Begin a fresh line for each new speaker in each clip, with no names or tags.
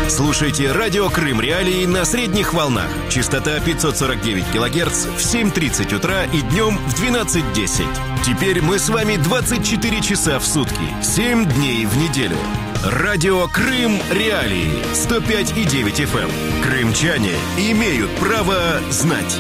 Слушайте радио Крым Реалии на средних волнах. Частота 549 килогерц в 7:30 утра и днем в 12:10. Теперь мы с вами 24 часа в сутки, 7 дней в неделю. Радио Крым Реалии 105,9 FM. Крымчане имеют право знать.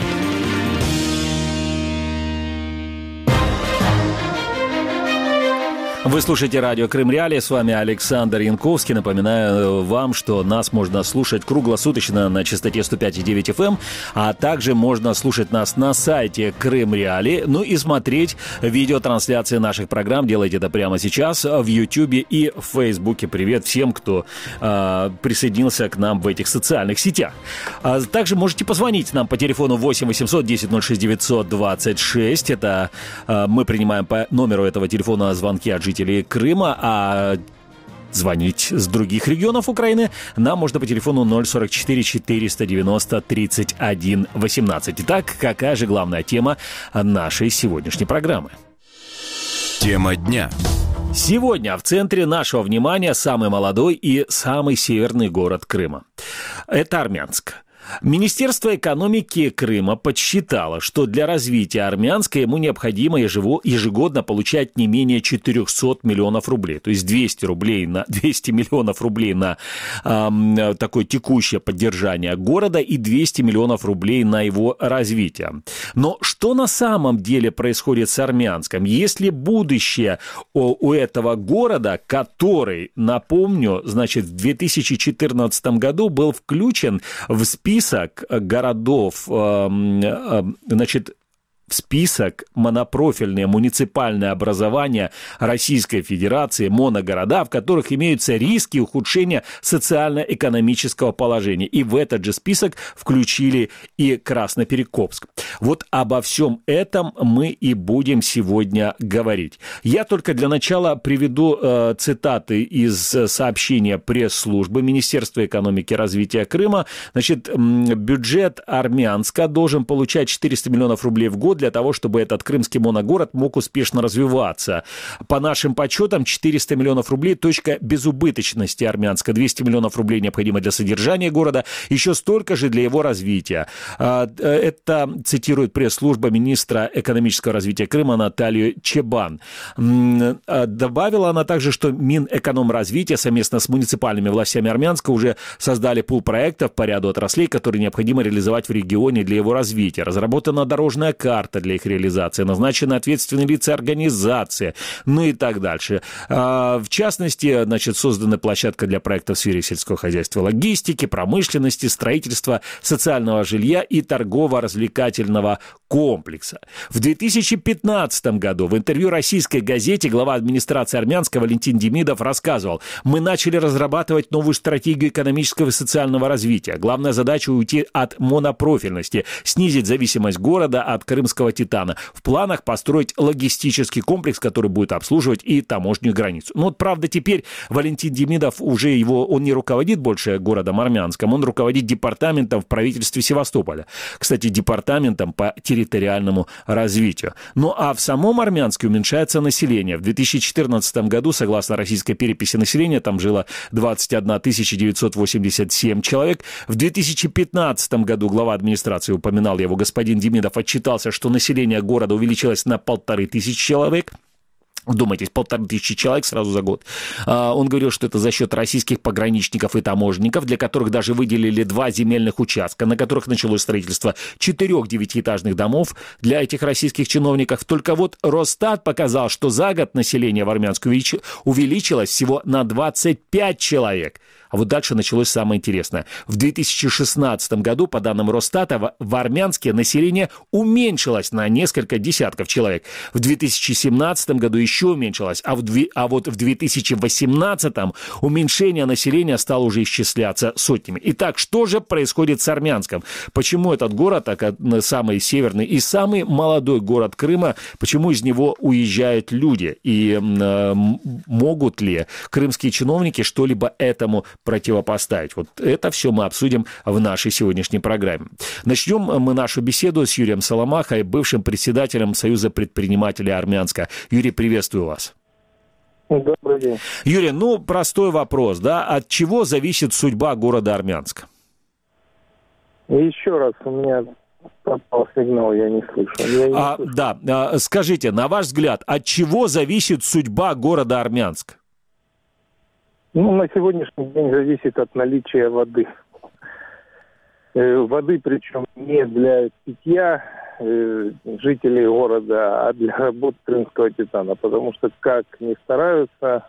Вы слушаете радио Крым Реалии, с вами Александр Янковский. Напоминаю вам, что нас можно слушать круглосуточно на частоте 105,9 FM, а также можно слушать нас на сайте Крым Реалии, ну и смотреть видеотрансляции наших программ. Делайте это прямо сейчас в Ютьюбе и в Фейсбуке. Привет всем, кто присоединился к нам в этих социальных сетях. Также можете позвонить нам по телефону 8 800 10 06 926. Это мы принимаем по номеру этого телефона звонки от жителей Крыма, а звонить с других регионов Украины нам можно по телефону 044 490 31 18. Итак, какая же главная тема нашей сегодняшней программы?
Тема дня.
Сегодня в центре нашего внимания самый молодой и самый северный город Крыма. Это Армянск. Министерство экономики Крыма подсчитало, что для развития Армянска ему необходимо ежегодно получать не менее 400 миллионов рублей. То есть 200 миллионов рублей на такое текущее поддержание города и 200 миллионов рублей на его развитие. Но что на самом деле происходит с Армянском? Есть ли будущее у этого города, который, напомню, значит, в 2014 году был включен в список городов, значит, в список монопрофильные муниципальные образования Российской Федерации, моногорода, в которых имеются риски ухудшения социально-экономического положения. И в этот же список включили и Красноперекопск. Вот обо всем этом мы и будем сегодня говорить. Я только для начала приведу цитаты из сообщения пресс-службы Министерства экономики и развития Крыма. Значит, бюджет Армянска должен получать 400 миллионов рублей в год для того, чтобы этот крымский моногород мог успешно развиваться. По нашим подсчетам, 400 миллионов рублей – точка безубыточности Армянска. 200 миллионов рублей необходимо для содержания города, еще столько же для его развития. Это цитирует пресс-служба министра экономического развития Крыма Наталью Чебан. Добавила она также, что Минэкономразвития совместно с муниципальными властями Армянска уже создали пул проектов по ряду отраслей, которые необходимо реализовать в регионе для его развития. Разработана дорожная карта для их реализации, назначены ответственные лица организации, ну и так дальше. В частности, значит, создана площадка для проектов в сфере сельского хозяйства, логистики, промышленности, строительства, социального жилья и торгово-развлекательного комплекса. В 2015 году в интервью российской газете глава администрации Армянска Валентин Демидов рассказывал: «Мы начали разрабатывать новую стратегию экономического и социального развития. Главная задача — уйти от монопрофильности, снизить зависимость города от крымского титана. В планах построить логистический комплекс, который будет обслуживать и таможенную границу». Ну вот, правда, теперь Валентин Демидов он не руководит больше городом Армянском, он руководит департаментом в правительстве Севастополя. Кстати, департаментом по территориальному развитию. Ну а в самом Армянске уменьшается население. В 2014 году, согласно российской переписи населения, там жило 21 987 человек. В 2015 году глава администрации, упоминал его господин Демидов, отчитался, что население города увеличилось на 1500 человек. Вдумайтесь, 1500 человек сразу за год. Он говорил, что это за счет российских пограничников и таможенников, для которых даже выделили 2 земельных участка, на которых началось строительство 4 9-этажных домов для этих российских чиновников. Только вот Росстат показал, что за год население в Армянске увеличилось всего на 25 человек. А вот дальше началось самое интересное. В 2016 году, по данным Росстата, в Армянске население уменьшилось на несколько десятков человек. В 2017 году еще уменьшилось, а вот в 2018 уменьшение населения стало уже исчисляться сотнями. Итак, что же происходит с Армянском? Почему этот город, самый северный и самый молодой город Крыма, почему из него уезжают люди? И могут ли крымские чиновники что-либо этому противопоставить? Вот это все мы обсудим в нашей сегодняшней программе. Начнем мы нашу беседу с Юрием Соломахой, бывшим председателем Союза предпринимателей Армянска. Юрий, приветствую вас.
Добрый день.
Юрий, простой вопрос, да? От чего зависит судьба города Армянск?
Еще раз, у меня попал сигнал, я не слышу.
Да, скажите, на ваш взгляд, от чего зависит судьба города Армянск?
На сегодняшний день зависит от наличия воды. Воды, причем не для питья жителей города, а для работы крымского титана. Потому что как ни стараются,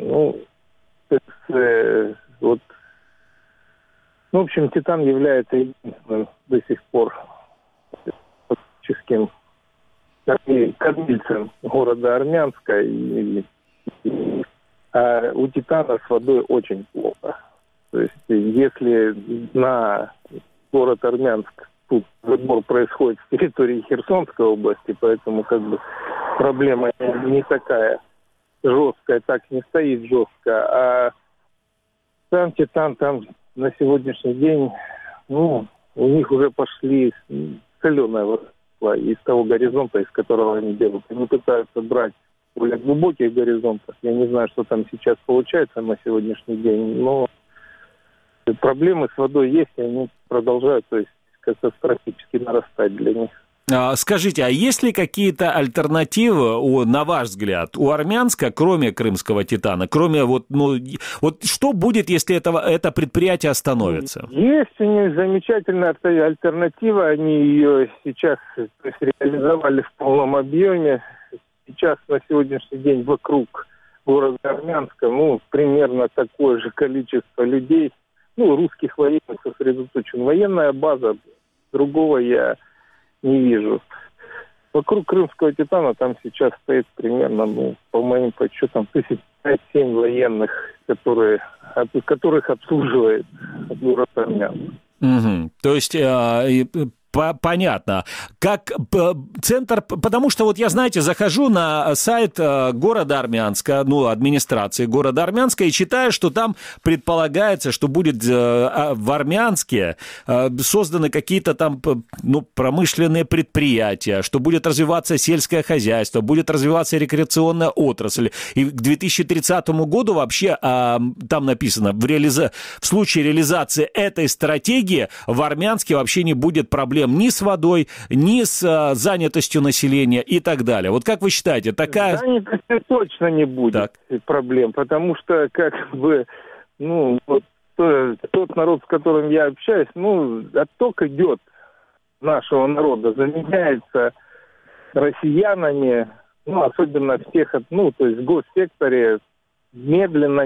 в общем, титан является единственным до сих пор фактическим кормильцем города Армянска. А у титана с водой очень плохо. То есть, если на город Армянск тут сбор происходит с территории Херсонской области, поэтому проблема не такая жесткая, так не стоит жестко. А сам титан там на сегодняшний день, у них уже пошли соленая вода из того горизонта, из которого они делают. Они пытаются брать в более глубоких горизонтах. Я не знаю, что там сейчас получается на сегодняшний день, но проблемы с водой есть, и они продолжают, катастрофически нарастать для них.
Скажите, а есть ли какие-то альтернативы, на ваш взгляд, у Армянска, кроме крымского титана, кроме что будет, если это предприятие остановится?
Есть у них замечательная альтернатива, они ее сейчас реализовали в полном объеме. Сейчас на сегодняшний день вокруг города Армянска, примерно такое же количество людей, русских военных сосредоточен. Военная база, другого я не вижу. Вокруг крымского титана там сейчас стоит примерно, по моим подсчетам, 5-7 военных, которых обслуживает город Армянск.
Угу. То есть понятно. Как центр, потому что я, захожу на сайт города Армянска, администрации города Армянска, и читаю, что там предполагается, что будет в Армянске созданы какие-то там, промышленные предприятия, что будет развиваться сельское хозяйство, будет развиваться рекреационная отрасль. И к 2030 году вообще, там написано, в случае реализации этой стратегии в Армянске вообще не будет проблем ни с водой, ни с занятостью населения и так далее. Вот как вы считаете, такая...
Занятости точно не будет проблем, потому что тот народ, с которым я общаюсь, отток идет нашего народа, заменяется россиянами, особенно в тех, в госсекторе, медленно,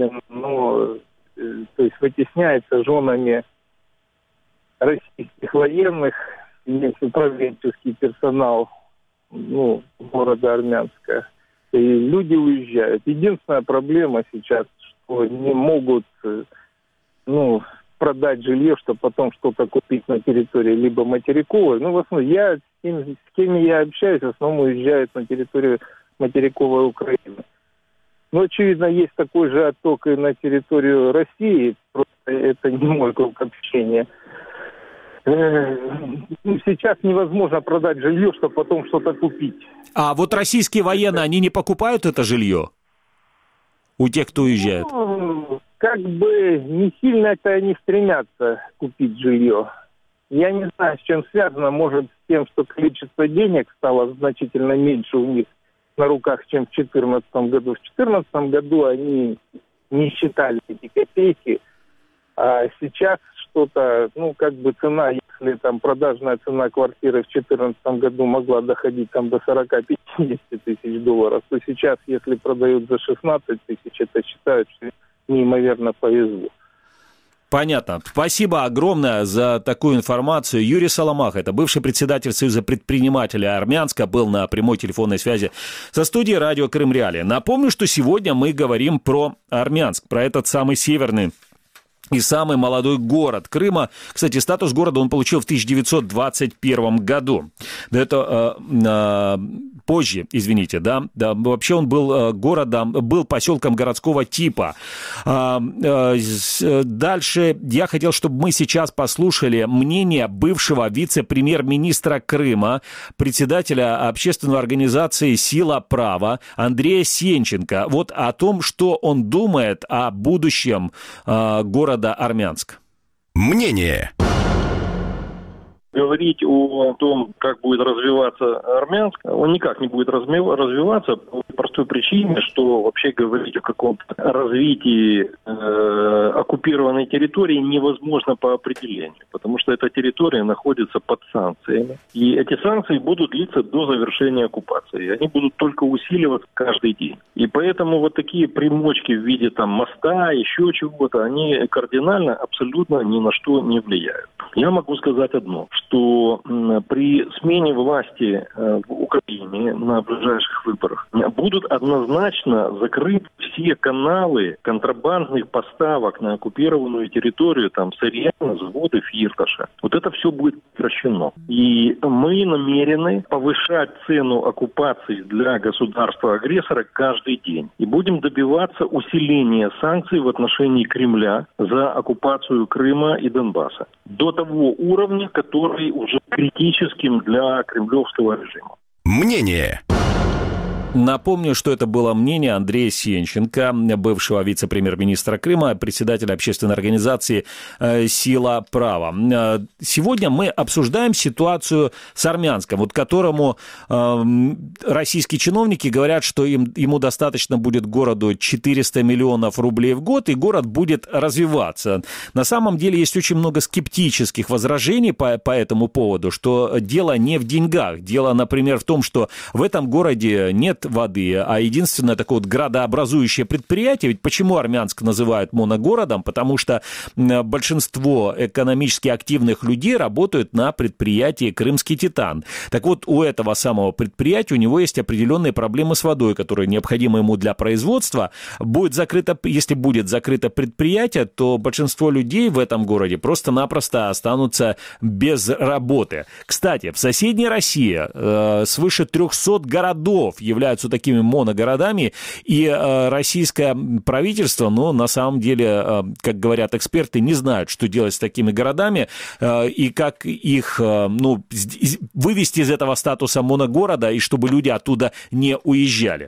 вытесняется женами российских военных, есть управленческий персонал города Армянска. И люди уезжают. Единственная проблема сейчас, что не могут продать жилье, чтобы потом что-то купить на территории либо материковой. В основном с кем я общаюсь, в основном уезжают на территорию материковой Украины. Очевидно, есть такой же отток и на территорию России, просто это не мой круг общения. Сейчас невозможно продать жилье, чтобы потом что-то купить.
А российские военные, они не покупают это жилье у тех, кто уезжает?
Не сильно-то они стремятся купить жилье. Я не знаю, с чем связано. Может, с тем, что количество денег стало значительно меньше у них на руках, чем в 2014 году. В 2014 году они не считали эти копейки, а сейчас что-то, цена, если там продажная цена квартиры в 2014 году могла доходить до 40-50 тысяч долларов, то сейчас, если продают за 16 тысяч, это считают, что неимоверно повезло.
Понятно. Спасибо огромное за такую информацию. Юрий Соломаха, это бывший председатель Союза предпринимателей Армянска, был на прямой телефонной связи со студией радио Крым Реалии. Напомню, что сегодня мы говорим про Армянск, про этот самый северный и самый молодой город Крыма. Кстати, статус города он получил в 1921 году. Это позже, извините, да, вообще он был был поселком городского типа. Дальше я хотел, чтобы мы сейчас послушали мнение бывшего вице-премьер-министра Крыма, председателя общественной организации «Сила права» Андрея Сенченко. Вот о том, что он думает о будущем города Армянск.
Мнение.
Говорить о том, как будет развиваться Армянск, он никак не будет развиваться по простой причине, что вообще говорить о каком-то развитии оккупированной территории невозможно по определению, потому что эта территория находится под санкциями. И эти санкции будут длиться до завершения оккупации. Они будут только усиливаться каждый день. И поэтому вот такие примочки в виде там моста, еще чего-то, они кардинально абсолютно ни на что не влияют. Я могу сказать одно, что при смене власти в Украине на ближайших выборах будут однозначно закрыты все каналы контрабандных поставок на оккупированную территорию, там, сырья, заводы, Фирташа. Вот это все будет прекращено. И мы намерены повышать цену оккупации для государства-агрессора каждый день. И будем добиваться усиления санкций в отношении Кремля за оккупацию Крыма и Донбасса. До того уровня, который уже критическим для кремлевского режима.
Мнение.
Напомню, что это было мнение Андрея Сенченко, бывшего вице-премьер-министра Крыма, председателя общественной организации «Сила права». Сегодня мы обсуждаем ситуацию с Армянском, вот которому российские чиновники говорят, что ему достаточно будет городу 400 миллионов рублей в год, и город будет развиваться. На самом деле есть очень много скептических возражений по этому поводу, что дело не в деньгах. Дело, например, в том, что в этом городе нет воды, а единственное такое вот градообразующее предприятие, ведь почему Армянск называют моногородом? Потому что большинство экономически активных людей работают на предприятии «Крымский титан». Так вот, у этого самого предприятия, у него есть определенные проблемы с водой, которые необходимы ему для производства. Если будет закрыто предприятие, то большинство людей в этом городе просто-напросто останутся без работы. Кстати, в соседней России свыше 300 городов являются такими моногородами, и российское правительство, на самом деле, как говорят эксперты, не знают, что делать с такими городами и как их вывести из этого статуса моногорода, и чтобы люди оттуда не уезжали.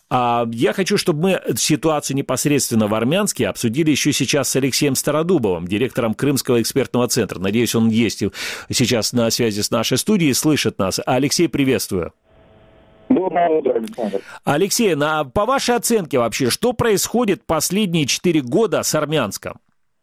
Я хочу, чтобы мы ситуацию непосредственно в Армянске обсудили еще сейчас с Алексеем Стародубовым, директором Крымского экспертного центра. Надеюсь, он есть сейчас на связи с нашей студией, слышит нас. Алексей, приветствую.
Доброе утро, Александр.
Алексей, по вашей оценке вообще, что происходит последние 4 года с Армянском?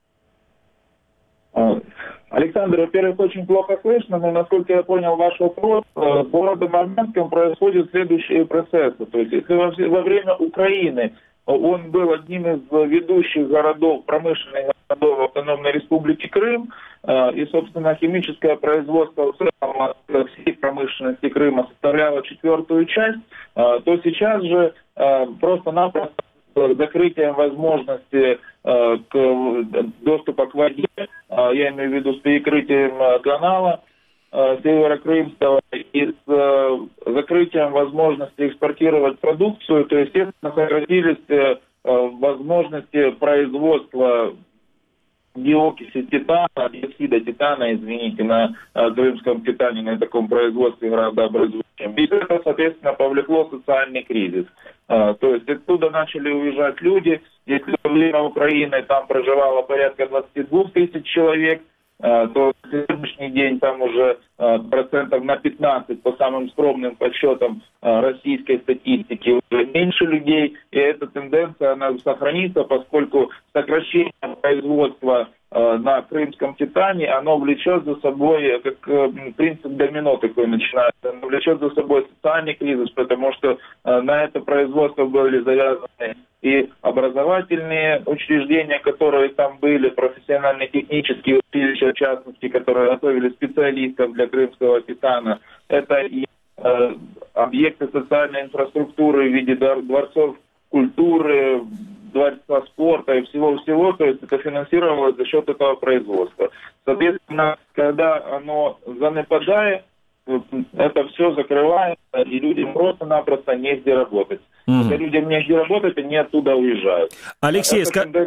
Александр, во-первых, очень плохо слышно, но, насколько я понял ваш вопрос, с городом Армянском происходят следующие процессы. То есть, если во время Украины он был одним из ведущих городов, промышленных городов Автономной Республики Крым, и, собственно, химическое производство в целом от всей промышленности Крыма составляло 4-ю часть, то сейчас же просто-напросто закрытием возможности доступа к воде, я имею в виду с перекрытием канала Северокрымского и с закрытием возможности экспортировать продукцию, то, естественно, сократились возможности производства диокиси титана, диоксида титана, на Крымском титане, на таком производстве градообразующем. И это, соответственно, повлекло социальный кризис. То есть оттуда начали уезжать люди. Если во время Украины там проживало порядка 22 тысяч человек, то в сегодняшний день там уже процентов на 15 по самым скромным подсчетам российской статистики уже меньше людей. И эта тенденция, она сохранится, поскольку сокращение производства на Крымском титане, оно влечет за собой, как принцип домино такой начинается, оно влечет за собой социальный кризис, потому что на это производство были завязаны и образовательные учреждения, которые там были, профессионально-технические училища, в частности, которые готовили специалистов для Крымского титана. Это и объекты социальной инфраструктуры в виде дворцов культуры, дворца спорта и всего-всего, то есть это финансировалось за счет этого производства. Соответственно, когда оно занепадает, это все закрывается, и людям просто-напросто негде работать. Когда людям негде работать, они оттуда уезжают.
Алексей,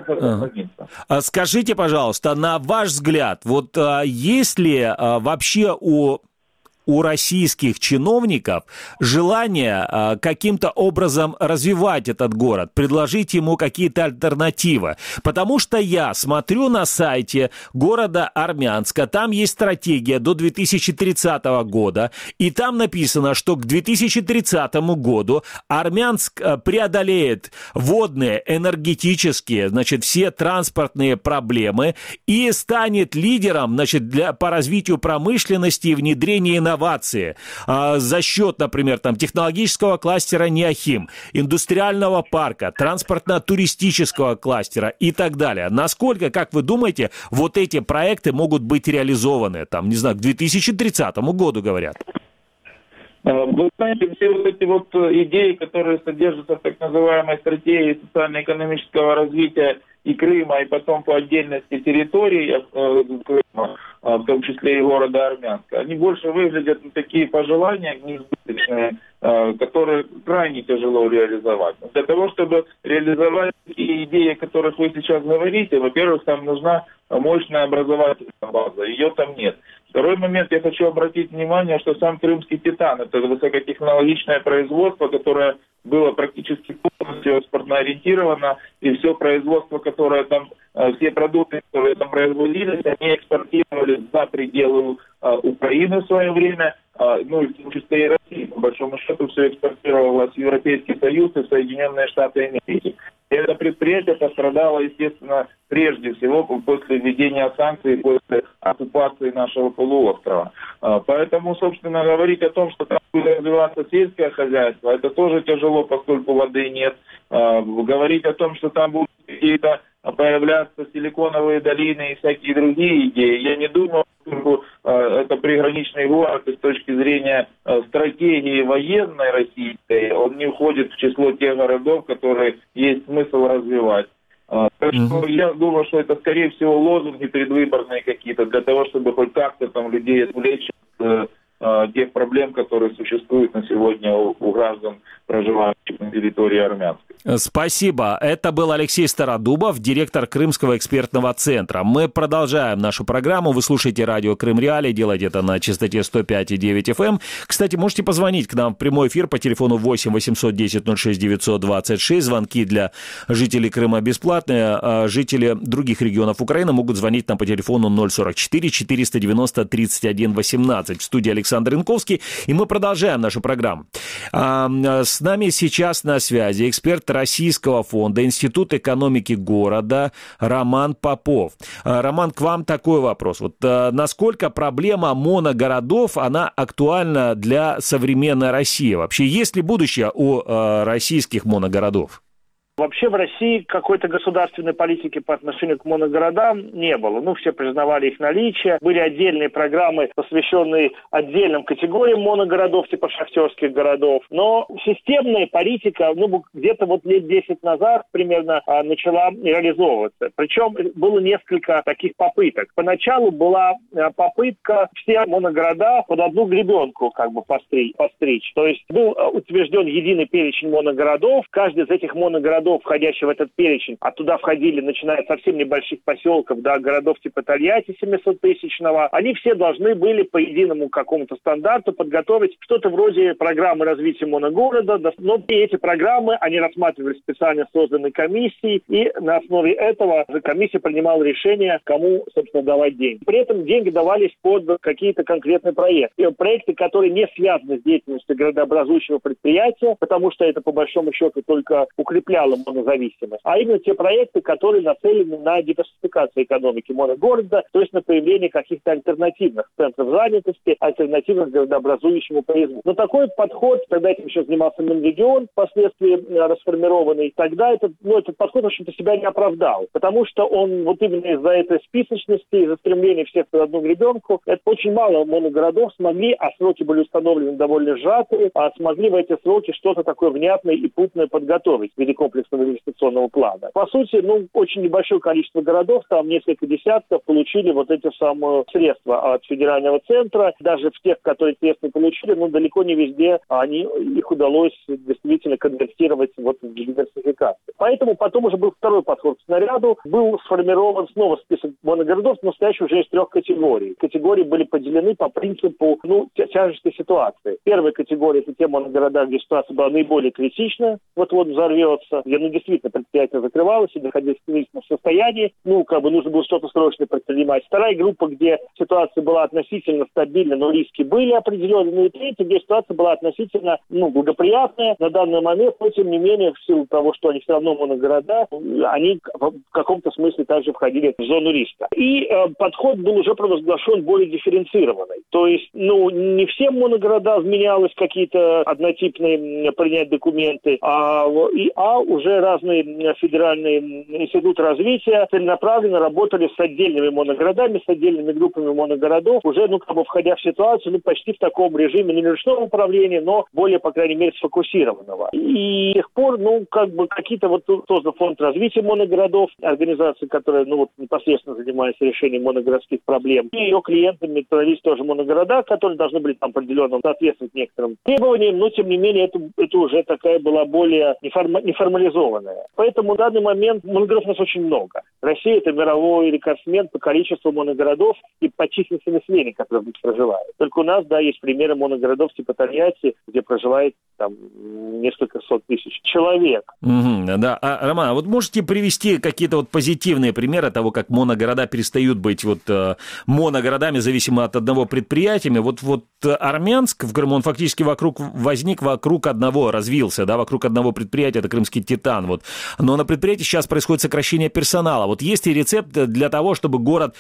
скажите, пожалуйста, на ваш взгляд, вот есть ли вообще у российских чиновников желание каким-то образом развивать этот город, предложить ему какие-то альтернативы? Потому что я смотрю на сайте города Армянска, там есть стратегия до 2030 года, и там написано, что к 2030 году Армянск преодолеет водные, энергетические, значит, все транспортные проблемы и станет лидером, значит, по развитию промышленности и внедрения инноваций за счет, например, там, технологического кластера «Неохим», индустриального парка, транспортно-туристического кластера и так далее. Насколько, как вы думаете, вот эти проекты могут быть реализованы, там, не знаю, к 2030 году, говорят?
Вы знаете, все вот эти вот идеи, которые содержатся в так называемой стратегии социально-экономического развития и Крыма, и потом по отдельности территории Крыма, в том числе и города Армянска, они больше выглядят на такие пожелания несбыточные, которые крайне тяжело реализовать. Для того, чтобы реализовать такие идеи, о которых вы сейчас говорите, во-первых, там нужна мощная образовательная база, ее там нет. Второй момент, я хочу обратить внимание, что сам Крымский Титан – это высокотехнологичное производство, которое было практически полностью экспортно ориентировано, и все производство, которое там, все продукты, которые там производились, они экспортировались за пределы Украины в свое время, ну и в том числе и России. По большому счету все экспортировалось в Европейский Союз и в Соединенные Штаты Америки. И это предприятие пострадало, естественно, прежде всего после введения санкций, после оккупации нашего полуострова. Поэтому, собственно, говорить о том, что там будет развиваться сельское хозяйство, это тоже тяжело, поскольку воды нет. Говорить о том, что там будут какие-то появляться силиконовые долины и всякие другие идеи, я не думаю, что это приграничный город и с точки зрения стратегии военной российской, он не входит в число тех городов, которые есть смысл развивать. Так что я думаю, что это, скорее всего, лозунги предвыборные какие-то, для того, чтобы хоть как-то там людей отвлечь от тех проблем, которые существуют на сегодня у граждан, проживающих на территории Армянска.
Спасибо. Это был Алексей Стародубов, директор Крымского экспертного центра. Мы продолжаем нашу программу. Вы слушаете радио Крым Реалии, делайте это на частоте 105,9 FM. Кстати, можете позвонить к нам в прямой эфир по телефону 8 810 06 926. Звонки для жителей Крыма бесплатные, а жители других регионов Украины могут звонить нам по телефону 044 490 31 18. В студии Александр Янковский, и мы продолжаем нашу программу. С нами сейчас на связи эксперт Российского фонда, Институт экономики города Роман Попов. Роман, к вам такой вопрос. Вот насколько проблема моногородов, она актуальна для современной России? Вообще, есть ли будущее у российских моногородов?
Вообще в России какой-то государственной политики по отношению к моногородам не было. Ну, все признавали их наличие. Были отдельные программы, посвященные отдельным категориям моногородов, типа шахтерских городов. Но системная политика, где-то вот лет 10 назад примерно начала реализовываться. Причем было несколько таких попыток. Поначалу была попытка все моногорода под одну гребенку постричь. То есть был утвержден единый перечень моногородов. Каждый из этих моногородов, входящий в этот перечень, а туда входили, начиная от совсем небольших поселков до городов типа Тольятти 700-тысячного, они все должны были по единому какому-то стандарту подготовить что-то вроде программы развития моногорода, но эти программы, они рассматривались специально созданной комиссией, и на основе этого комиссия принимала решение, кому, собственно, давать деньги. При этом деньги давались под какие-то конкретные проекты. Проекты, которые не связаны с деятельностью городообразующего предприятия, потому что это, по большому счету, только укрепляло монозависимость, а именно те проекты, которые нацелены на диверсификацию экономики моногорода, то есть на появление каких-то альтернативных центров занятости, альтернативных городообразующему производству. Но такой подход, тогда этим еще занимался Минрегион, впоследствии расформированный, тогда этот подход, в общем-то, себя не оправдал, потому что он вот именно из-за этой списочности, из-за стремления всех под одну гребенку, это очень мало моногородов смогли, а сроки были установлены довольно сжатые, смогли в эти сроки что-то такое внятное и путное подготовить в виде комплекса комплексного инвестиционного плана. По сути, очень небольшое количество городов, там несколько десятков, получили вот эти самые средства от федерального центра. Даже в тех, которые средства получили, далеко не везде их удалось действительно конвертировать в диверсификацию. Поэтому потом уже был второй подход к снаряду. Был сформирован снова список моногородов, но настоящий уже из 3 категорий. Категории были поделены по принципу тяжести ситуации. Первая категория – это те моногорода, где ситуация была наиболее критична, вот-вот взорвется, где действительно предприятие закрывалось и находилось в кризисном состоянии, нужно было что-то срочно предпринимать. Вторая группа, где ситуация была относительно стабильна, но риски были определенные. И третья, где ситуация была относительно благоприятная на данный момент, но тем не менее, в силу того, что они все равно моногорода, они в каком-то смысле также входили в зону риска. И подход был уже провозглашен более дифференцированный. То есть, не всем моногородам вменялось какие-то однотипные принять документы, а уже разные федеральные институты развития целенаправленно работали с отдельными моногородами, с отдельными группами моногородов, уже, входя в ситуацию, почти в таком режиме не ручного управления, но более, по крайней мере, сфокусированного. И с тех пор, какие-то создан фонд развития моногородов, организация, которая, непосредственно занимается решением моногородских проблем. И ее клиентами становились тоже моногорода, которые должны были определенно соответствовать некоторым требованиям, но, тем не менее, это уже такая была более неформализованная. Поэтому в данный момент моногородов у нас очень много. Россия – это мировой рекордсмен по количеству моногородов и по численности населения, которое здесь проживает. Только у нас, есть примеры моногородов типа Тольятти, где проживает несколько сот тысяч человек.
Да. Роман, вот можете привести какие-то позитивные примеры того, как моногорода перестают быть моногородами, зависимо от одного предприятия? Армянск в Крыму, он фактически возник вокруг одного, развился, вокруг одного предприятия, это крымский «Титан». Но на предприятии сейчас происходит сокращение персонала. Есть ли рецепт для того, чтобы город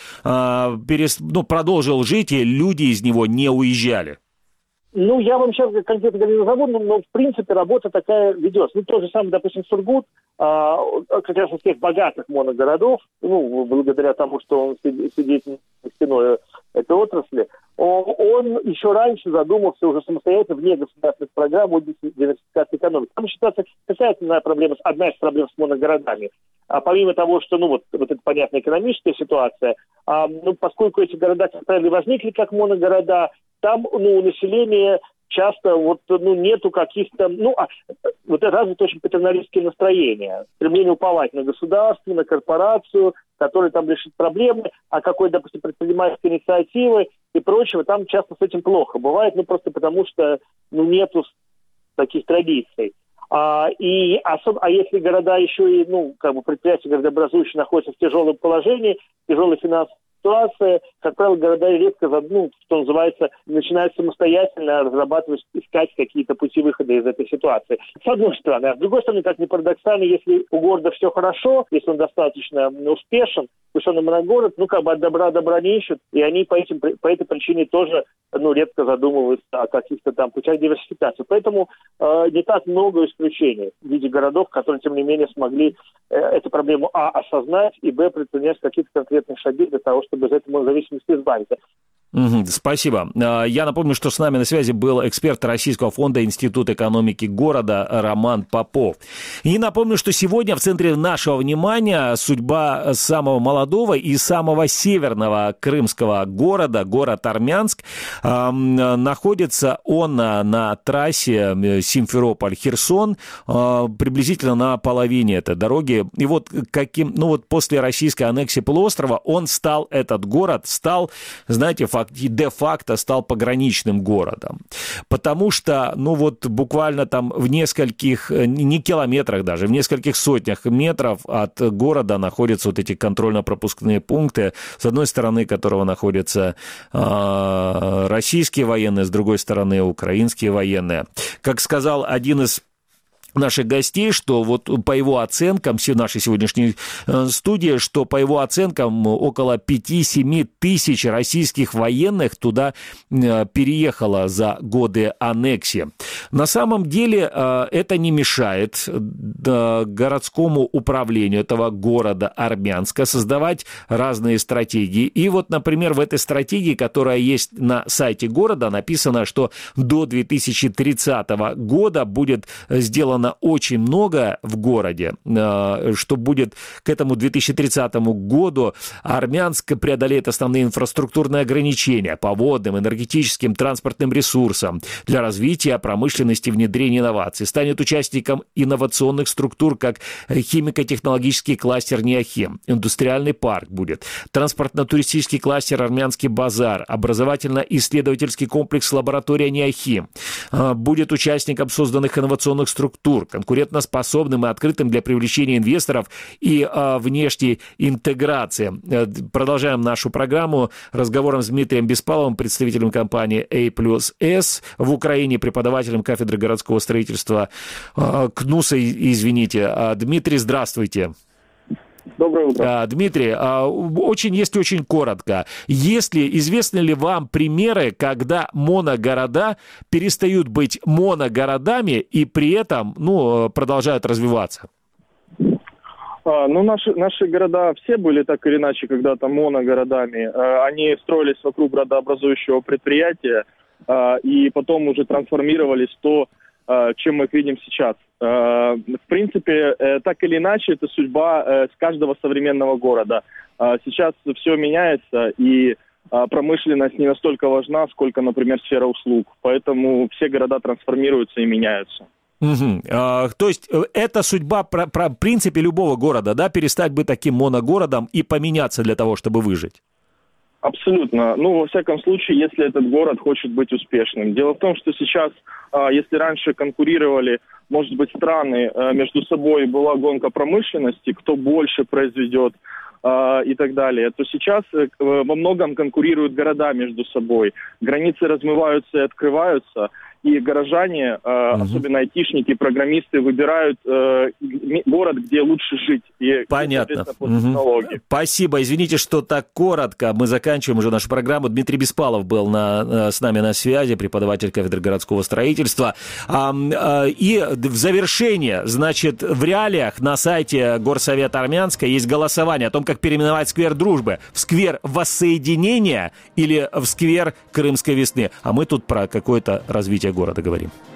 продолжил жить, и люди из него не уезжали?
Я вам сейчас конкретно не назову, но в принципе работа такая ведется. Тот же самый, допустим, Сургут, как раз из тех богатых моногородов, благодаря тому, что он сидит стеной этой отрасли, он еще раньше задумался уже самостоятельно вне государственных программ о диверсификации экономики. Там считается какая-то одна из проблем с моногородами. Помимо того, что, это понятная экономическая ситуация, поскольку эти города, как правило, возникли как моногорода, там, у населения часто нету каких-то, развито очень патерналистские настроения, стремление уповать на государство, на корпорацию, которая там решит проблемы, а какой, допустим, предпринимательской инициативы и прочего, там часто с этим плохо бывает, просто потому что, нету таких традиций. Если города еще и, предприятия городообразующие находятся в тяжелом положении, тяжелой финансовой ситуации, как правило, города редко, что называется, начинают самостоятельно разрабатывать, искать какие-то пути выхода из этой ситуации. С одной стороны. А с другой стороны, как ни парадоксально, если у города все хорошо, если он достаточно успешен, пусть он и моногород, от добра не ищут, и они по этой причине тоже, редко задумываются о каких-то путях диверсификации. Поэтому не так много исключений в виде городов, которые, тем не менее, смогли эту проблему осознать, и предпринять какие-то конкретные шаги для того, чтобы из этой зависимости избавиться.
Спасибо. Я напомню, что с нами на связи был эксперт Российского фонда Института экономики города Роман Попов. И напомню, что сегодня в центре нашего внимания судьба самого молодого и самого северного крымского города, город Армянск. Находится он на трассе Симферополь-Херсон, приблизительно на половине этой дороги. И после российской аннексии полуострова этот город стал, знаете, де-факто стал пограничным городом. Потому что, буквально в нескольких, не километрах даже, в нескольких сотнях метров от города находятся эти контрольно-пропускные пункты, с одной стороны которого находятся российские военные, с другой стороны украинские военные. Как сказал один из наших гостей, что по его оценкам, в нашей сегодняшней студии, что по его оценкам около 5-7 тысяч российских военных туда переехало за годы аннексии. На самом деле это не мешает городскому управлению этого города Армянска создавать разные стратегии. И например, в этой стратегии, которая есть на сайте города, написано, что до 2030 года будет сделана сделано очень много в городе, что будет к этому 2030 году. Армянск преодолеет основные инфраструктурные ограничения по водным, энергетическим, транспортным ресурсам для развития промышленности и внедрения инноваций. Станет участником инновационных структур, как химико-технологический кластер «Неохим», индустриальный парк будет, транспортно-туристический кластер «Армянский базар», образовательно-исследовательский комплекс «Лаборатория Неохим». Будет участником созданных инновационных структур, конкурентоспособным и открытым для привлечения инвесторов и внешней интеграции. Продолжаем нашу программу разговором с Дмитрием Беспаловым, представителем компании A+S в Украине, преподавателем кафедры городского строительства КНУСа, извините. Дмитрий, здравствуйте.
Доброе утро.
Дмитрий, очень коротко. Известны ли вам примеры, когда моногорода перестают быть моногородами и при этом продолжают развиваться?
Наши города все были так или иначе когда-то моногородами. Они строились вокруг градообразующего предприятия и потом уже трансформировались в то, чем мы их видим сейчас. В принципе, так или иначе, это судьба с каждого современного города. Сейчас все меняется, и промышленность не настолько важна, сколько, например, сфера услуг. Поэтому все города трансформируются и меняются.
Угу. То есть это судьба, в принципе, любого города, да, перестать быть таким моногородом и поменяться для того, чтобы выжить?
Абсолютно. Во всяком случае, если этот город хочет быть успешным. Дело в том, что сейчас, если раньше конкурировали, может быть, страны между собой, была гонка промышленности, кто больше произведет и так далее, то сейчас во многом конкурируют города между собой. Границы размываются и открываются, и горожане, особенно айтишники, программисты, выбирают город, где лучше жить. И,
понятно. Спасибо. Извините, что так коротко. Мы заканчиваем уже нашу программу. Дмитрий Беспалов был с нами на связи, преподаватель кафедры городского строительства. И в завершение, значит, в реалиях на сайте Горсовета Армянска есть голосование о том, как переименовать сквер Дружбы в сквер Воссоединения или в сквер Крымской весны. А мы тут про какое-то развитие города говорим.